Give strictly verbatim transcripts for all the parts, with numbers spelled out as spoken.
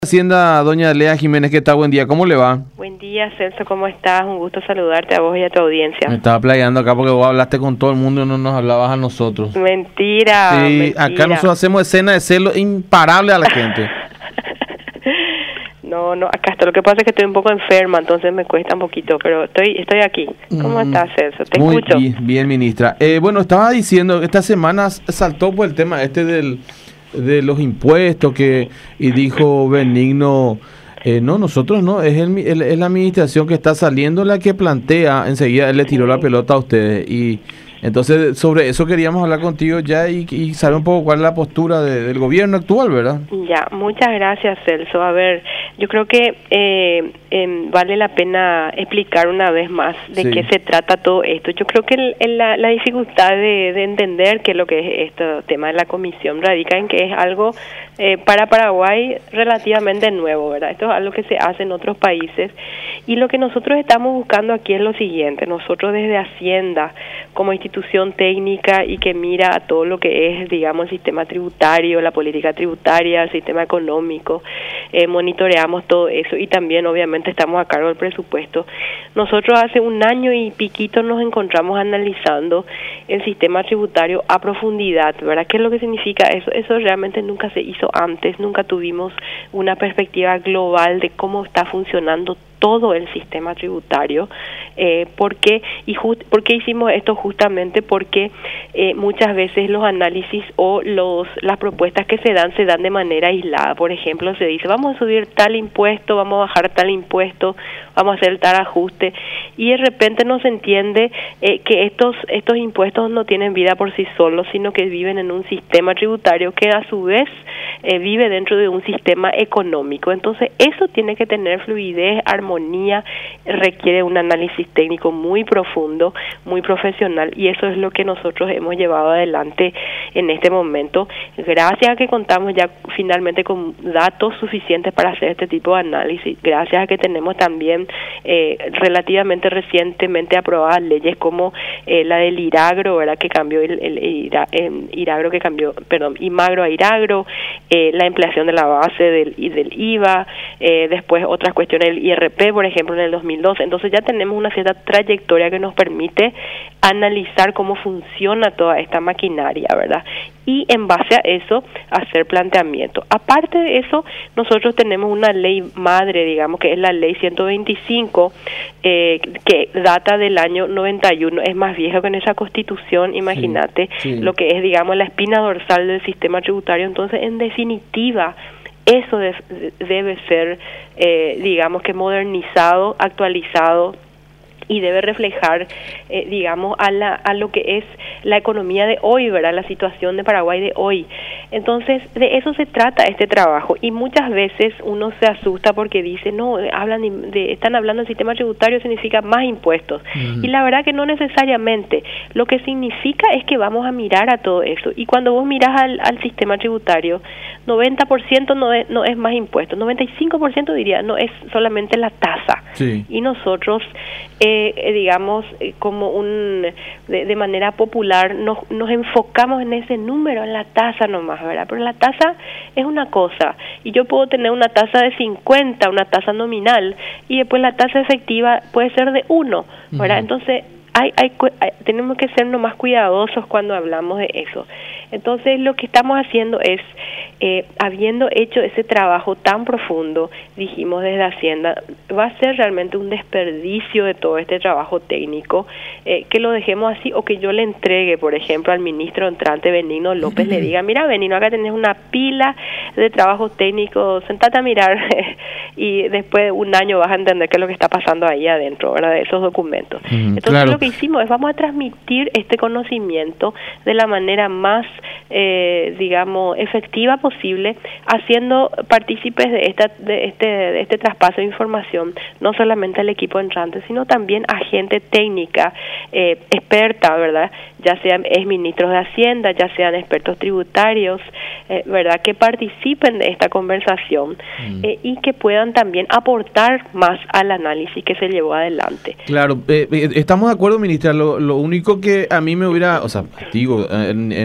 Hacienda, doña Lea Jiménez, ¿qué tal? Buen día, ¿cómo le va? Buen día, Celso, ¿cómo estás? Un gusto saludarte a vos y a tu audiencia. Me estaba playando acá porque vos hablaste con todo el mundo y no nos hablabas a nosotros. Mentira, Sí, mentira. acá nosotros hacemos escena de celo imparable a la gente. No, no, acá está. Lo que pasa es que estoy un poco enferma, entonces me cuesta un poquito, pero estoy estoy aquí. ¿Cómo Mm, estás, Celso? Te Muy escucho. bien, bien, ministra. Eh, bueno, estaba diciendo, esta semana saltó por el tema este del de los impuestos que y dijo Benigno, eh, no, nosotros no, es, el, el- es la administración que está saliendo la que plantea, enseguida él le tiró la pelota a ustedes y entonces sobre eso queríamos hablar contigo ya y, y saber un poco cuál es la postura de- del gobierno actual, ¿verdad? Ya, muchas gracias, Celso. A ver, yo creo que eh, em, vale la pena explicar una vez más de Sí. qué se trata todo esto. Yo creo que el- el- la, la dificultad de, de entender qué es lo que es este tema de la comisión radica en que es algo eh, para Paraguay relativamente nuevo, ¿verdad? Esto es algo que se hace en otros países y lo que nosotros estamos buscando aquí es lo siguiente. Nosotros desde Hacienda, como institución técnica y que mira a todo lo que es, digamos, el sistema tributario, la política tributaria, el sistema económico, eh, monitoreamos todo eso y también obviamente estamos a cargo del presupuesto. Nosotros hace un año y piquito nos encontramos analizando el sistema tributario a profundidad, ¿verdad? ¿Qué es lo que significa eso? Eso realmente nunca se hizo antes, nunca tuvimos una perspectiva global de cómo está funcionando todo el sistema tributario. Eh, ¿por qué? Y just, ¿por qué hicimos esto? Justamente porque eh, muchas veces los análisis o los las propuestas que se dan se dan de manera aislada. Por ejemplo, se dice, vamos a subir tal impuesto, vamos a bajar tal impuesto, vamos a hacer tal ajuste, y de repente no se entiende eh, que estos estos impuestos no tienen vida por sí solos, sino que viven en un sistema tributario que a su vez eh, vive dentro de un sistema económico. Entonces, eso tiene que tener fluidez, armonía, requiere un análisis técnico muy profundo, muy profesional, y eso es lo que nosotros hemos llevado adelante en este momento, gracias a que contamos ya finalmente con datos suficientes para hacer este tipo de análisis, gracias a que tenemos también eh, relativamente recientemente aprobadas leyes como eh, la del IRAGRO, ¿verdad? Que cambió el, el, el, Ira, el IRAGRO que cambió, perdón, IMAGRO a IRAGRO, eh, la ampliación de la base del, del I V A, eh, después otras cuestiones del I R P, por ejemplo, en el dos mil doce. Entonces ya tenemos una cierta trayectoria que nos permite analizar cómo funciona toda esta maquinaria, ¿verdad? Y en base a eso hacer planteamiento. Aparte de eso, nosotros tenemos una ley madre, digamos, que es la ley ciento veinticinco, eh, que data del año noventa y uno, es más vieja que en esa constitución, imagínate, Sí, sí. lo que es, digamos, la espina dorsal del sistema tributario. Entonces, en definitiva, eso de, debe ser, eh, digamos que modernizado, actualizado, y debe reflejar, eh, digamos, a, la, a lo que es la economía de hoy, ¿verdad? La situación de Paraguay de hoy. Entonces, de eso se trata este trabajo. Y muchas veces uno se asusta porque dice, no, hablan de, están hablando del sistema tributario, significa más impuestos. Uh-huh. Y la verdad que no necesariamente. Lo que significa es que vamos a mirar a todo eso. Y cuando vos mirás al, al sistema tributario, noventa por ciento no es, no es más impuestos, noventa y cinco por ciento diría, no es solamente la tasa. Sí. Y nosotros... Eh, Eh, digamos, eh, como un de, de manera popular, nos, nos enfocamos en ese número, en la tasa nomás, ¿verdad? Pero la tasa es una cosa, y yo puedo tener una tasa de cincuenta, una tasa nominal, y después la tasa efectiva puede ser de uno, ¿verdad? Uh-huh. Entonces, hay, hay, hay, tenemos que ser nomás cuidadosos cuando hablamos de eso. Entonces, lo que estamos haciendo es, eh, habiendo hecho ese trabajo tan profundo, dijimos desde Hacienda, va a ser realmente un desperdicio de todo este trabajo técnico, eh, que lo dejemos así, o que yo le entregue, por ejemplo, al ministro entrante Benigno López, le diga, mira, Benigno, acá tenés una pila de trabajo técnico, sentate a mirar, y después de un año vas a entender qué es lo que está pasando ahí adentro, ¿verdad?, de esos documentos. Mm, Entonces, claro. Lo que hicimos es, vamos a transmitir este conocimiento de la manera más Eh, digamos, efectiva posible, haciendo partícipes de esta de este de este traspaso de información no solamente al equipo entrante, sino también a gente técnica, eh, experta, ¿verdad? Ya sean exministros de Hacienda, ya sean expertos tributarios, eh, ¿verdad? Que participen de esta conversación mm. eh, y que puedan también aportar más al análisis que se llevó adelante. Claro, eh, estamos de acuerdo, ministra. Lo, lo único que a mí me hubiera, o sea, digo, en, en, en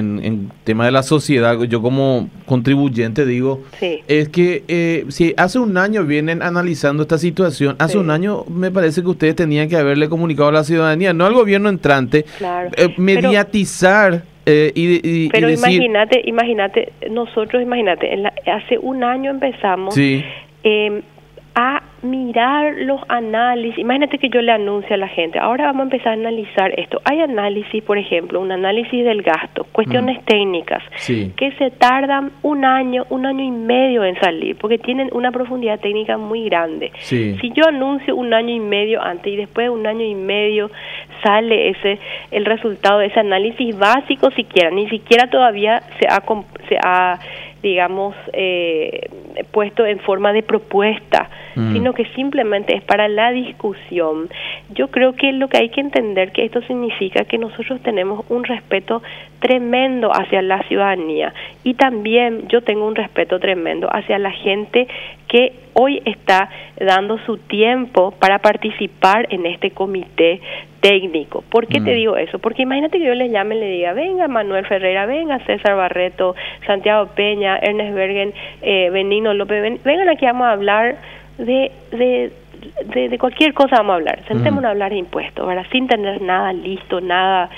tema de la sociedad, yo como contribuyente digo, sí. es que eh, si hace un año vienen analizando esta situación, hace sí. un año me parece que ustedes tenían que haberle comunicado a la ciudadanía, no al gobierno entrante, claro. eh, mediatizar eh, y, y, pero y decir... imagínate, imagínate, nosotros, imagínate, en la, hace un año empezamos sí. eh, a mirar los análisis. Imagínate que yo le anuncio a la gente, ahora vamos a empezar a analizar esto. Hay análisis, por ejemplo, un análisis del gasto, cuestiones mm. técnicas, sí. que se tardan un año, un año y medio en salir, porque tienen una profundidad técnica muy grande. Sí. Si yo anuncio un año y medio antes y después de un año y medio sale ese el resultado de ese análisis básico, siquiera, ni siquiera todavía se ha, se ha digamos, eh, puesto en forma de propuesta, mm. sino que simplemente es para la discusión. Yo creo que lo que hay que entender que esto significa que nosotros tenemos un respeto tremendo hacia la ciudadanía y también yo tengo un respeto tremendo hacia la gente que hoy está dando su tiempo para participar en este comité técnico. ¿Por qué mm. te digo eso? Porque imagínate que yo les llame y le diga, venga Manuel Ferreira, venga César Barreto, Santiago Peña, Ernest Bergen, eh, Benigno López, ven, vengan aquí, vamos a hablar de, de, de, de cualquier cosa, vamos a hablar. Sentémonos mm. a hablar de impuestos, ¿verdad? Sin tener nada listo, nada,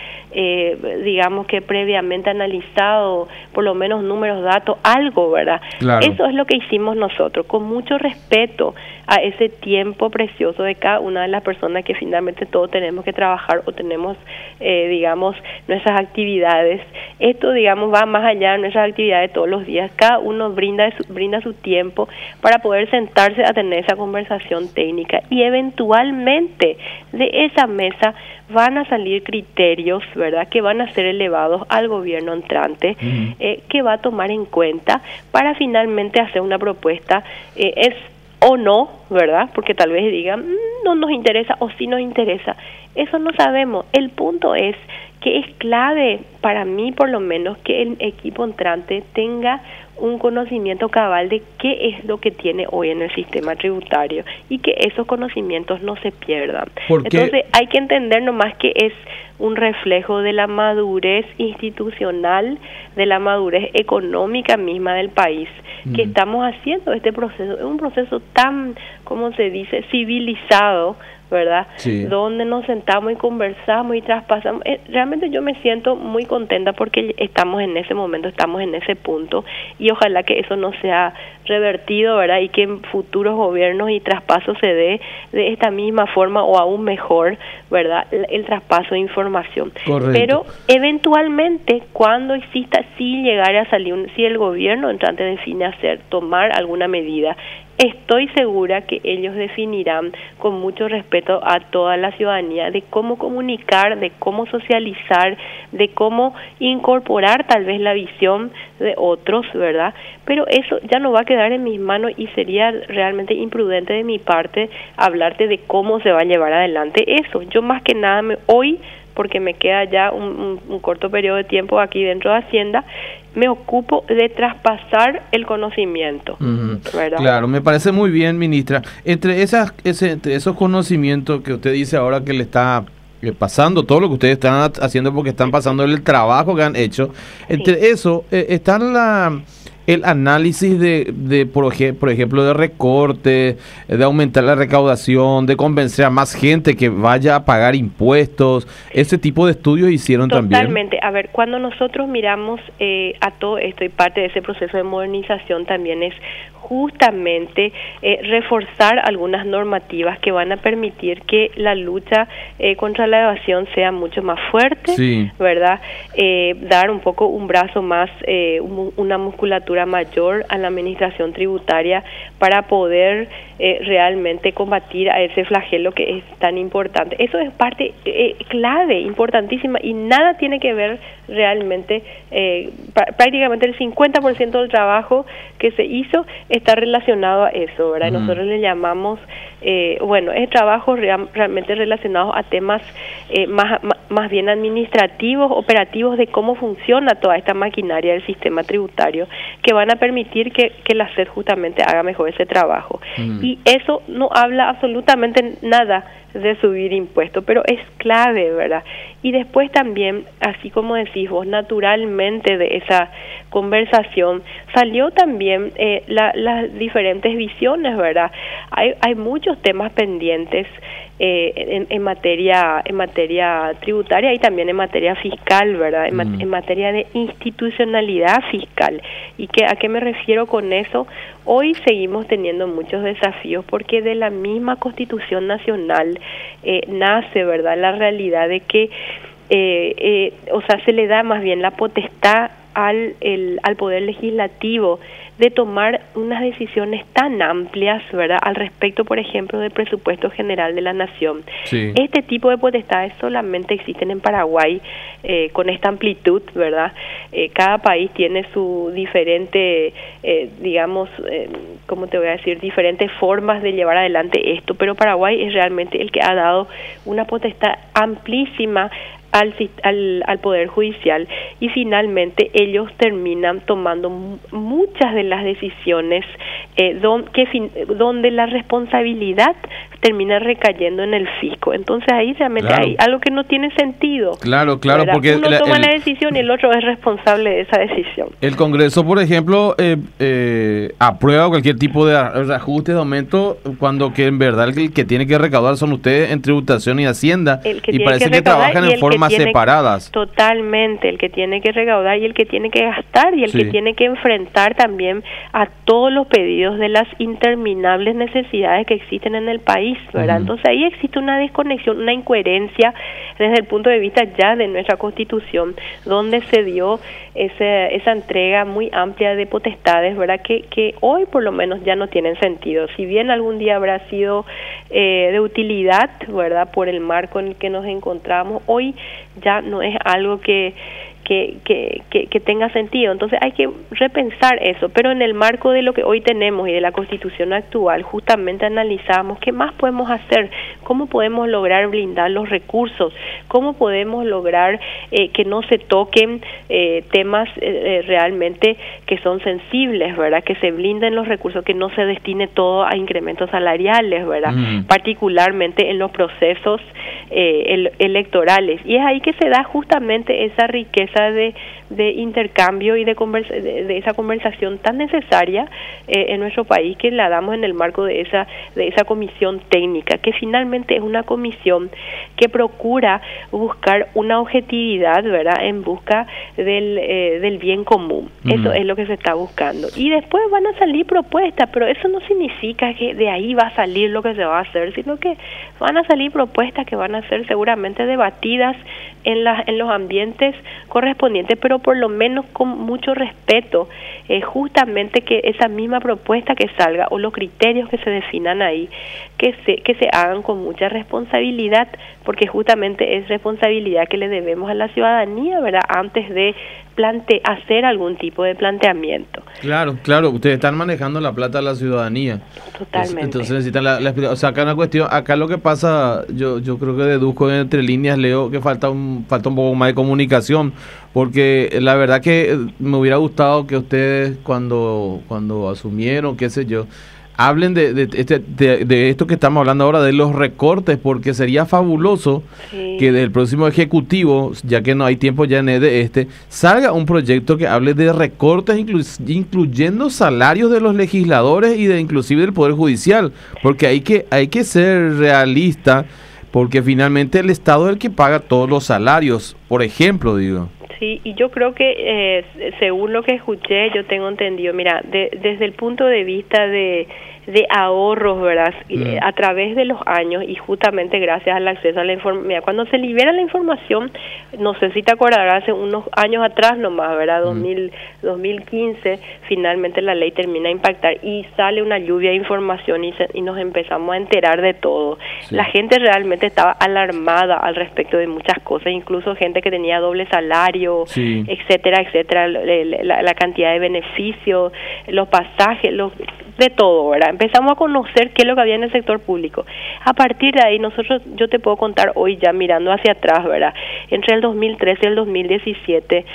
eh, digamos que previamente analizado, por lo menos números, datos, algo, ¿verdad? Claro. Eso es lo que hicimos nosotros, con mucho respeto a ese tiempo precioso de cada una de las personas que finalmente todos tenemos que trabajar o tenemos, eh, digamos, nuestras actividades. Esto, digamos, va más allá de nuestras actividades todos los días. Cada uno brinda su, brinda su tiempo para poder sentarse a tener esa conversación técnica y eventualmente de esa mesa van a salir criterios, ¿verdad?, que van a ser elevados al gobierno entrante, uh-huh. eh, que va a tomar en cuenta para finalmente hacer una propuesta, eh, es o no, ¿verdad?, porque tal vez digan, mmm, no nos interesa o sí nos interesa. Eso no sabemos. El punto es que es clave, para mí por lo menos, que el equipo entrante tenga un conocimiento cabal de qué es lo que tiene hoy en el sistema tributario y que esos conocimientos no se pierdan. Entonces hay que entender nomás que es un reflejo de la madurez institucional, de la madurez económica misma del país, mm. que estamos haciendo este proceso. Es un proceso tan, como se dice, civilizado, ¿verdad? Sí. Donde nos sentamos y conversamos y traspasamos. Eh, realmente yo me siento muy contenta porque estamos en ese momento, estamos en ese punto y ojalá que eso no sea revertido, ¿verdad? Y que en futuros gobiernos y traspasos se dé de esta misma forma o aún mejor, ¿verdad? El, el traspaso de información. Correcto. Pero eventualmente, cuando exista, si llegara a salir, un, si el gobierno entrante define hacer, tomar alguna medida, estoy segura que ellos definirán con mucho respeto a toda la ciudadanía de cómo comunicar, de cómo socializar, de cómo incorporar tal vez la visión de otros, ¿verdad? Pero eso ya no va a quedar en mis manos y sería realmente imprudente de mi parte hablarte de cómo se va a llevar adelante eso. Yo más que nada me, hoy, porque me queda ya un, un, un corto periodo de tiempo aquí dentro de Hacienda, me ocupo de traspasar el conocimiento, uh-huh. ¿verdad? Claro, me parece muy bien, ministra. Entre esas, ese, entre esos conocimientos que usted dice ahora que le está eh, pasando, todo lo que ustedes están haciendo porque están pasando el trabajo que han hecho, entre sí. eso eh, están la el análisis de, de por, por ejemplo, de recorte, de aumentar la recaudación, de convencer a más gente que vaya a pagar impuestos. Ese tipo de estudios hicieron Totalmente. también. Totalmente. A ver, cuando nosotros miramos eh, a todo esto y parte de ese proceso de modernización también es justamente eh, reforzar algunas normativas que van a permitir que la lucha eh, contra la evasión sea mucho más fuerte, sí. ¿verdad? Eh, dar un poco un brazo más, eh, un, una musculatura mayor a la administración tributaria para poder eh, realmente combatir a ese flagelo que es tan importante. Eso es parte eh, clave, importantísima, y nada tiene que ver realmente, eh, prácticamente el cincuenta por ciento del trabajo que se hizo está relacionado a eso, ¿verdad? Uh-huh. Nosotros le llamamos, eh, bueno, es trabajo real, realmente relacionado a temas eh, más, más, más bien administrativos, operativos de cómo funciona toda esta maquinaria del sistema tributario, que van a permitir que, que la S E D justamente haga mejor ese trabajo. Uh-huh. Y eso no habla absolutamente nada de subir impuestos, pero es clave, ¿verdad? Y después también, así como decís vos, naturalmente de esa conversación salió también eh, la, las diferentes visiones, ¿verdad? Hay, hay muchos temas pendientes eh, en, en materia en materia tributaria y también en materia fiscal, ¿verdad? En, mm. en materia de institucionalidad fiscal. ¿Y que, a qué me refiero con eso? Hoy seguimos teniendo muchos desafíos porque de la misma Constitución Nacional eh, nace, ¿verdad?, la realidad de que eh, eh, o sea, se le da más bien la potestad al, el, al Poder Legislativo de tomar unas decisiones tan amplias, ¿verdad?, al respecto, por ejemplo, del presupuesto general de la Nación. Sí. Este tipo de potestades solamente existen en Paraguay eh, con esta amplitud, ¿verdad? Eh, cada país tiene su diferente, eh, digamos, eh, ¿cómo te voy a decir?, diferentes formas de llevar adelante esto, pero Paraguay es realmente el que ha dado una potestad amplísima Al, al, al Poder Judicial, y finalmente ellos terminan tomando muchas de las decisiones eh, don, que fin, donde la responsabilidad termina recayendo en el fisco. Entonces ahí realmente claro. hay algo que no tiene sentido. Claro, claro, ¿verdad? porque uno la, toma el, la decisión y el otro es responsable de esa decisión. El Congreso, por ejemplo, eh, eh, aprueba cualquier tipo de ajuste de aumento cuando que en verdad el que tiene que recaudar son ustedes en tributación y hacienda, y parece que, que trabajan en formas separadas. Totalmente, el que tiene que recaudar y el que tiene que gastar y el sí. que tiene que enfrentar también a todos los pedidos de las interminables necesidades que existen en el país, ¿verdad? Uh-huh. Entonces ahí existe una desconexión, una incoherencia desde el punto de vista ya de nuestra Constitución, donde se dio ese, esa entrega muy amplia de potestades, ¿verdad?, que, que hoy por lo menos ya no tienen sentido. Si bien algún día habrá sido eh, de utilidad, ¿verdad?, por el marco en el que nos encontramos, hoy ya no es algo que Que, que, que, que tenga sentido. Entonces hay que repensar eso, pero en el marco de lo que hoy tenemos y de la Constitución actual, justamente analizamos qué más podemos hacer, cómo podemos lograr blindar los recursos, cómo podemos lograr eh, que no se toquen eh, temas eh, realmente que son sensibles, ¿verdad?, que se blinden los recursos, que no se destine todo a incrementos salariales, ¿verdad?, mm. particularmente en los procesos eh, el, electorales. Y es ahí que se da justamente esa riqueza de, de intercambio y de, conversa, de, de esa conversación tan necesaria eh, en nuestro país, que la damos en el marco de esa de esa comisión técnica, que finalmente es una comisión que procura buscar una objetividad, ¿verdad?, en busca del, eh, del bien común. Mm. Eso es lo que se está buscando. Y después van a salir propuestas, pero eso no significa que de ahí va a salir lo que se va a hacer, sino que van a salir propuestas que van a ser seguramente debatidas en, la, en los ambientes correspondientes, pero por lo menos con mucho respeto, eh, justamente que esa misma propuesta que salga o los criterios que se definan ahí, que se, que se hagan con mucha responsabilidad, porque justamente es responsabilidad que le debemos a la ciudadanía, ¿verdad?, antes de plante hacer algún tipo de planteamiento. Claro, claro, ustedes están manejando la plata de la ciudadanía. Totalmente. Entonces necesitan la, la explicación. O sea, acá una cuestión, acá lo que pasa, yo yo creo que deduzco entre líneas, leo que falta un falta un poco más de comunicación, porque la verdad que me hubiera gustado que ustedes cuando cuando asumieron, qué sé yo, hablen de, de, este, de, de esto que estamos hablando ahora, de los recortes, porque sería fabuloso sí. que del próximo Ejecutivo, ya que no hay tiempo ya en de este, salga un proyecto que hable de recortes, inclu incluyendo salarios de los legisladores y de inclusive del Poder Judicial, porque hay que, hay que ser realista, porque finalmente el Estado es el que paga todos los salarios, por ejemplo, digo. Sí, y yo creo que eh, según lo que escuché, yo tengo entendido, mira, de, desde el punto de vista de, de ahorros, ¿verdad?, mm. eh, a través de los años y justamente gracias al acceso a la información, mira, cuando se libera la información, no sé si te acordarás, hace unos años atrás nomás, ¿verdad?, dos mil, dos mil quince, finalmente la ley termina a impactar y sale una lluvia de información y, se, y nos empezamos a enterar de todo. Sí. La gente realmente estaba alarmada al respecto de muchas cosas, incluso gente que tenía doble salario, sí. etcétera, etcétera, la, la, la cantidad de beneficios, los pasajes, los, de todo, ¿verdad? Empezamos a conocer qué es lo que había en el sector público. A partir de ahí, nosotros, yo te puedo contar hoy ya mirando hacia atrás, ¿verdad?, entre el dos mil trece y el dos mil diecisiete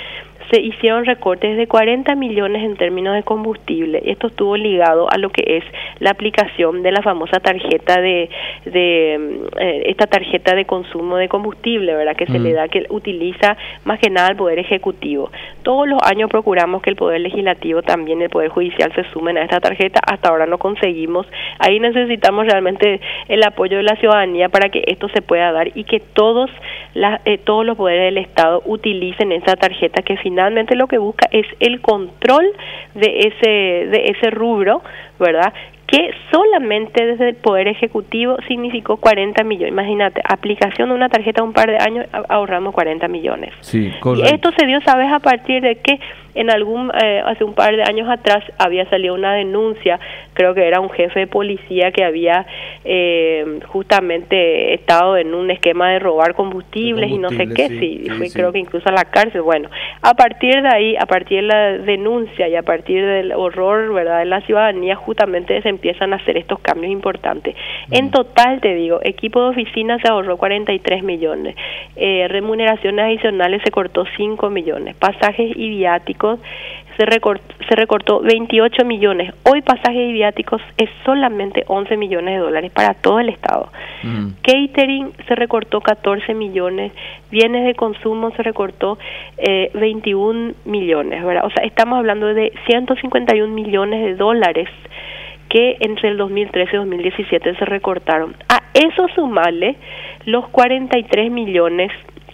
se hicieron recortes de cuarenta millones en términos de combustible. Esto estuvo ligado a lo que es la aplicación de la famosa tarjeta de, de eh, esta tarjeta de consumo de combustible, ¿verdad? Que se mm. le da, que utiliza más que nada el Poder Ejecutivo. Todos los años procuramos que el Poder Legislativo, también el Poder Judicial, se sumen a esta tarjeta. Hasta ahora no conseguimos. Ahí necesitamos realmente el apoyo de la ciudadanía para que esto se pueda dar y que todos, la, eh, todos los poderes del Estado utilicen esa tarjeta, que finalmente lo que busca es el control de ese, de ese rubro, ¿verdad?, que solamente desde el Poder Ejecutivo significó cuarenta millones. Imagínate, aplicación de una tarjeta un par de años, ahorramos cuarenta millones. Sí, y esto se dio, ¿sabes?, a partir de que en algún eh, hace un par de años atrás había salido una denuncia, creo que era un jefe de policía que había eh, justamente estado en un esquema de robar combustibles, de combustible, y no sé qué, sí, sí, sí fue sí. creo que incluso a la cárcel. Bueno, a partir de ahí, a partir de la denuncia y a partir del horror, ¿verdad?, de la ciudadanía, justamente se empiezan a hacer estos cambios importantes. Mm. En total, te digo, equipo de oficina se ahorró cuarenta y tres millones, eh, remuneraciones adicionales se cortó cinco millones, pasajes y viáticos se recortó, se recortó veintiocho millones. Hoy pasajes y viáticos es solamente once millones de dólares para todo el Estado. Mm. Catering se recortó catorce millones, bienes de consumo se recortó eh, veintiún millones, ¿verdad? O sea, estamos hablando de ciento cincuenta y un millones de dólares que entre el dos mil trece y dos mil diecisiete se recortaron. A eso sumarle los cuarenta y tres millones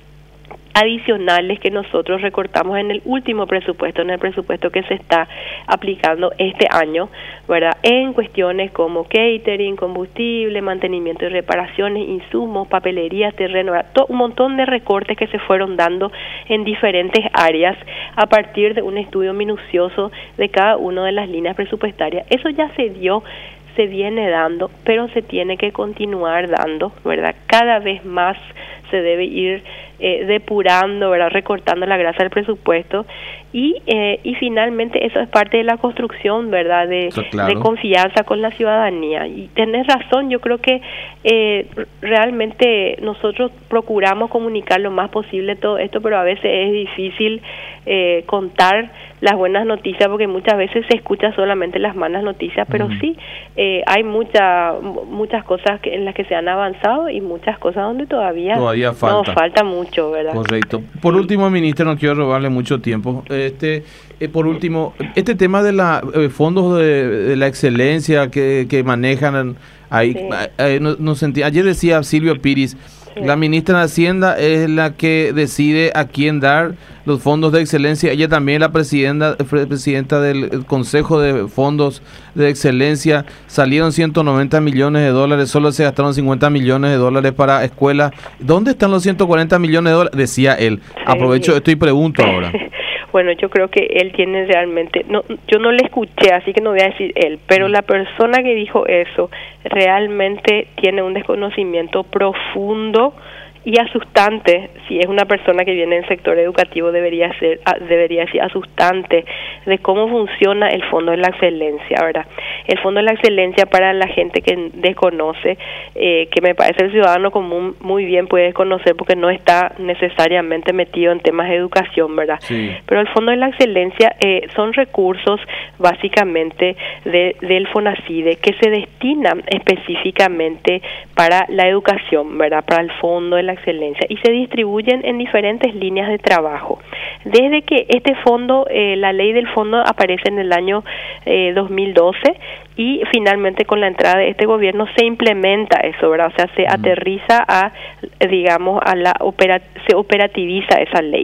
adicionales que nosotros recortamos en el último presupuesto, en el presupuesto que se está aplicando este año, ¿verdad?, en cuestiones como catering, combustible, mantenimiento y reparaciones, insumos, papelerías, terreno, todo un montón de recortes que se fueron dando en diferentes áreas a partir de un estudio minucioso de cada una de las líneas presupuestarias. Eso ya se dio, se viene dando, pero se tiene que continuar dando, ¿verdad? Cada vez más se debe ir eh, depurando, ¿verdad?, recortando la grasa del presupuesto y eh, y finalmente eso es parte de la construcción, ¿verdad?, de, sí, claro, de confianza con la ciudadanía. Y tenés razón, yo creo que eh, realmente nosotros procuramos comunicar lo más posible todo esto, pero a veces es difícil eh, contar las buenas noticias porque muchas veces se escucha solamente las malas noticias, pero mm. sí, eh, hay mucha, muchas cosas que, en las que se han avanzado y muchas cosas donde todavía, todavía falta. No, falta mucho, ¿verdad? Correcto. Por sí. último, ministra, no quiero robarle mucho tiempo. Este, eh, por último, este tema de la eh, fondos de, de la excelencia que, que manejan ahí, sí. eh, no, no sentí, ayer decía Silvio Piris, sí. la ministra de Hacienda es la que decide a quién dar los fondos de excelencia. Ella también la presidenta, presidenta del Consejo de Fondos de Excelencia. Salieron ciento noventa millones de dólares, solo se gastaron cincuenta millones de dólares para escuelas. ¿Dónde están los ciento cuarenta millones de dólares? Decía él. Sí. Aprovecho esto y pregunto ahora. Bueno, yo creo que él tiene realmente, no, yo no le escuché, así que no voy a decir él, pero la persona que dijo eso realmente tiene un desconocimiento profundo y asustante. Si es una persona que viene del sector educativo, debería ser debería ser asustante de cómo funciona el Fondo de la Excelencia, ¿verdad? El Fondo de la Excelencia, para la gente que desconoce, eh, que me parece el ciudadano común muy bien puede desconocer porque no está necesariamente metido en temas de educación, ¿verdad? Sí. Pero el Fondo de la Excelencia eh, son recursos básicamente de, del FONACIDE que se destinan específicamente para la educación, ¿verdad? Para el Fondo de la Excelencia, y se distribuyen en diferentes líneas de trabajo. Desde que este fondo, eh, la ley del fondo aparece en el año eh, dos mil doce, y finalmente con la entrada de este gobierno se implementa eso, ¿verdad? O sea, se uh-huh. aterriza a, digamos, a la opera, se operativiza esa ley.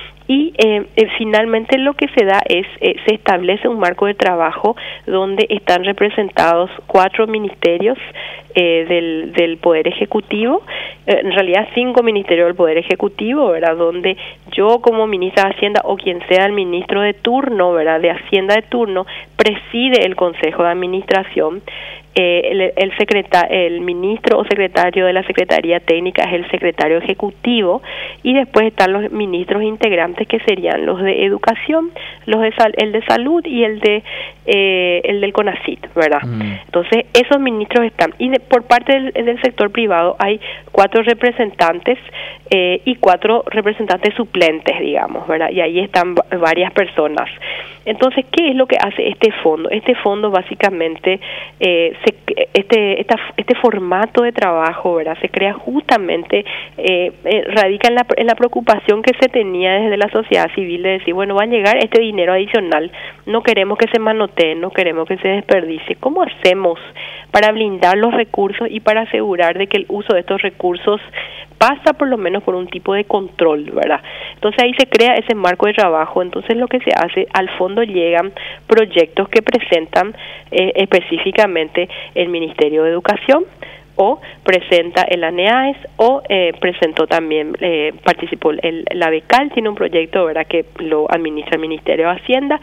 Y eh, eh, finalmente lo que se da es, eh, se establece un marco de trabajo donde están representados cuatro ministerios eh, del, del Poder Ejecutivo, eh, en realidad cinco ministerios del Poder Ejecutivo, ¿verdad? Donde yo como ministra de Hacienda o quien sea el ministro de turno, ¿verdad?, de Hacienda de turno, preside el Consejo de Administración. Eh, el, el, secreta, el ministro o secretario de la Secretaría Técnica es el secretario ejecutivo, y después están los ministros integrantes que serían los de Educación, los de sal, el de Salud y el de eh, el del CONACYT, ¿verdad? Mm. Entonces esos ministros están, y de, por parte del, del sector privado hay cuatro representantes eh, y cuatro representantes suplentes suplentes, digamos, ¿verdad? Y ahí están varias personas. Entonces, ¿qué es lo que hace este fondo? Este fondo básicamente, eh, se, este, esta, este formato de trabajo, ¿verdad? Se crea justamente, eh, eh, radica en la, en la preocupación que se tenía desde la sociedad civil de decir, bueno, va a llegar este dinero adicional, no queremos que se manotee, no queremos que se desperdicie. ¿Cómo hacemos para blindar los recursos y para asegurar de que el uso de estos recursos pasa por lo menos por un tipo de control, ¿verdad? Entonces ahí se crea ese marco de trabajo. Entonces lo que se hace, al fondo llegan proyectos que presentan eh, específicamente el Ministerio de Educación, o presenta el ANEAES, o eh, presentó también, eh, participó el, la Becal, tiene un proyecto, ¿verdad?, que lo administra el Ministerio de Hacienda,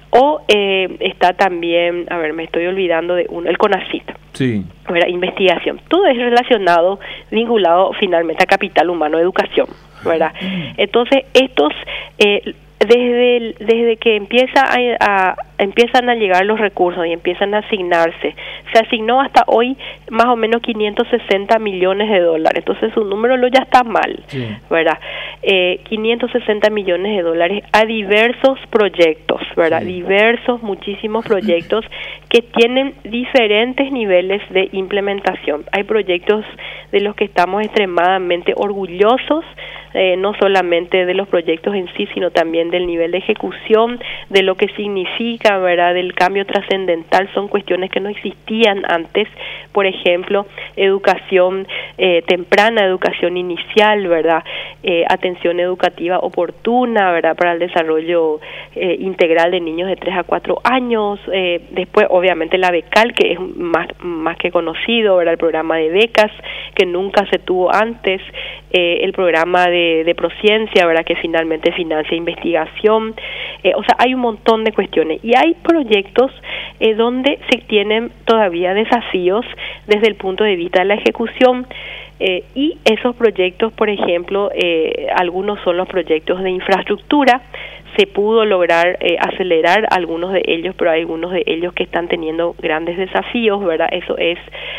o eh, está también, a ver, me estoy olvidando de uno, el CONACYT. Sí. ¿Verdad? Investigación. Todo es relacionado, vinculado finalmente a capital humano, educación, ¿verdad? Entonces, estos... Eh, Desde el, desde que empieza a, a, empiezan a llegar los recursos y empiezan a asignarse, se asignó hasta hoy más o menos quinientos sesenta millones de dólares, entonces su número lo ya está mal, sí. ¿verdad? Eh, quinientos sesenta millones de dólares a diversos proyectos, ¿verdad? Sí. Diversos, muchísimos proyectos que tienen diferentes niveles de implementación. Hay proyectos de los que estamos extremadamente orgullosos, Eh, no solamente de los proyectos en sí, sino también del nivel de ejecución, de lo que significa, ¿verdad?, del cambio trascendental. Son cuestiones que no existían antes, por ejemplo, educación eh, temprana, educación inicial, ¿verdad?, eh, atención educativa oportuna, ¿verdad?, para el desarrollo eh, integral de niños de tres a cuatro años, eh, después obviamente la Becal, que es más, más que conocido, ¿verdad?, el programa de becas, que nunca se tuvo antes, eh, el programa de De, de Prociencia, ¿verdad?, que finalmente financia investigación, eh, o sea, hay un montón de cuestiones y hay proyectos eh, donde se tienen todavía desafíos desde el punto de vista de la ejecución, eh, y esos proyectos, por ejemplo, eh, algunos son los proyectos de infraestructura. Se pudo lograr eh, acelerar algunos de ellos, pero hay algunos de ellos que están teniendo grandes desafíos, ¿verdad? Eso es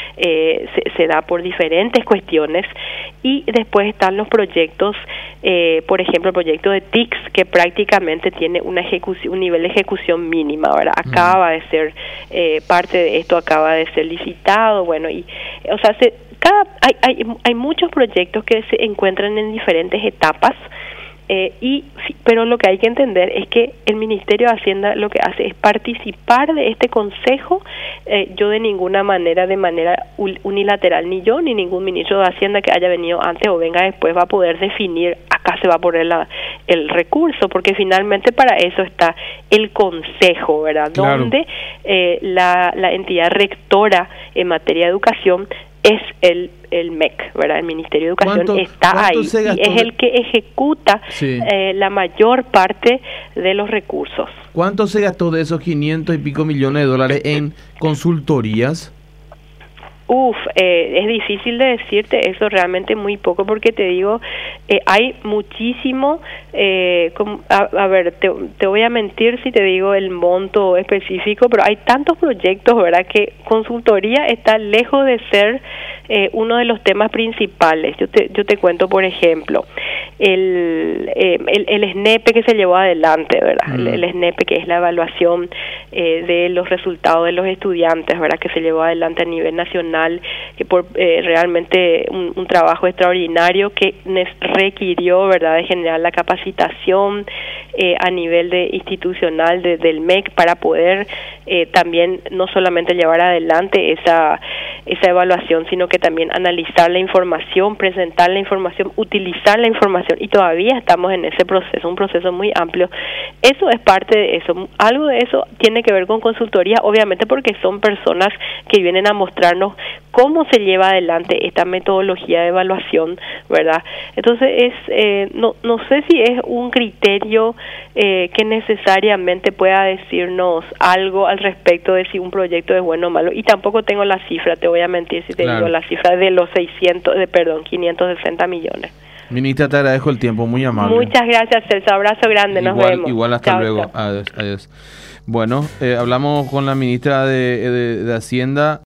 eh, se, se da por diferentes cuestiones. Y después están los proyectos, eh, por ejemplo, el proyecto de T I C S, que prácticamente tiene una ejecución, un nivel de ejecución mínima, ¿verdad? Acaba de ser, eh, parte de esto acaba de ser licitado, bueno, y, o sea, se, cada, hay, hay, hay muchos proyectos que se encuentran en diferentes etapas. Eh, y pero lo que hay que entender es que el Ministerio de Hacienda lo que hace es participar de este consejo. Eh, yo de ninguna manera, de manera unilateral, ni yo ni ningún ministro de Hacienda que haya venido antes o venga después va a poder definir acá se va a poner la, el recurso, porque finalmente para eso está el consejo, ¿verdad? Claro. Donde eh, la, la entidad rectora en materia de educación es el el M E C, ¿verdad? El Ministerio de Educación está ahí y es el que ejecuta sí. eh, la mayor parte de los recursos. ¿Cuánto se gastó de esos quinientos y pico millones de dólares en consultorías? Uf, eh, es difícil de decirte eso, realmente muy poco, porque te digo, eh, hay muchísimo, eh, com, a, a ver, te, te voy a mentir si te digo el monto específico, pero hay tantos proyectos, ¿verdad?, que consultoría está lejos de ser eh, uno de los temas principales. Yo te, yo te cuento, por ejemplo, el, eh, el, el S N E P E que se llevó adelante, ¿verdad? Mm. El, el S N E P E, que es la evaluación eh, de los resultados de los estudiantes, ¿verdad?, que se llevó adelante a nivel nacional, que por eh, realmente un, un trabajo extraordinario que requirió, ¿verdad?, de generar la capacitación eh, a nivel de institucional de, del M E C para poder eh, también no solamente llevar adelante esa esa evaluación, sino que también analizar la información, presentar la información, utilizar la información, y todavía estamos en ese proceso, un proceso muy amplio. Eso es parte de eso. Algo de eso tiene que ver con consultoría, obviamente, porque son personas que vienen a mostrarnos cómo se lleva adelante esta metodología de evaluación, ¿verdad? Entonces, es eh, no no sé si es un criterio eh, que necesariamente pueda decirnos algo al respecto de si un proyecto es bueno o malo, y tampoco tengo la cifra, te voy a mentir si te claro. digo la cifra de los seiscientos, de perdón, quinientos sesenta millones. Ministra, te agradezco el tiempo, muy amable. Muchas gracias, Celso, abrazo grande, igual, nos vemos. Igual, hasta chao, luego, chao. Adiós, adiós. Bueno, eh, hablamos con la ministra de, de, de Hacienda.